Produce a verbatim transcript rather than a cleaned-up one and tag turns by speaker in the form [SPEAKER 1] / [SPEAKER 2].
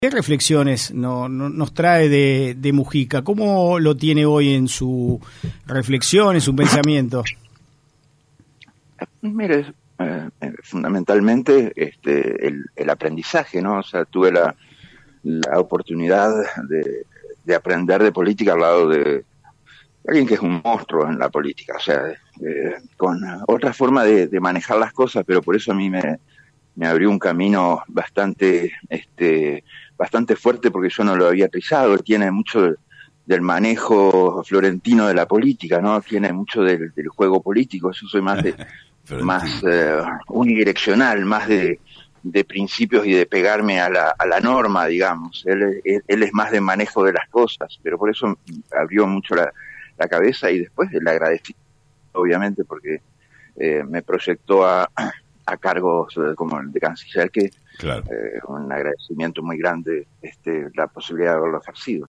[SPEAKER 1] ¿Qué reflexiones no, no, nos trae de, de Mujica? ¿Cómo lo tiene hoy en su reflexión, en su pensamiento?
[SPEAKER 2] Mire, eh, fundamentalmente este, el, el aprendizaje, ¿no? O sea, tuve la, la oportunidad de, de aprender de política al lado de alguien que es un monstruo en la política, o sea, eh, con otra forma de, de manejar las cosas, pero por eso a mí me, me abrió un camino bastante, este, bastante fuerte porque yo no lo había trizado. Él tiene mucho de, del manejo florentino de la política, ¿no? Tiene mucho del, del juego político. Yo soy más de más eh, unidireccional, más de, de principios y de pegarme a la, a la norma, digamos. Él, él, él es más de manejo de las cosas, pero por eso abrió mucho la, la cabeza y después le agradecí, obviamente, porque eh, me proyectó a, a cargos eh, como el de canciller, que
[SPEAKER 3] claro.
[SPEAKER 2] eh, un agradecimiento muy grande, este, la posibilidad de haberlo ejercido.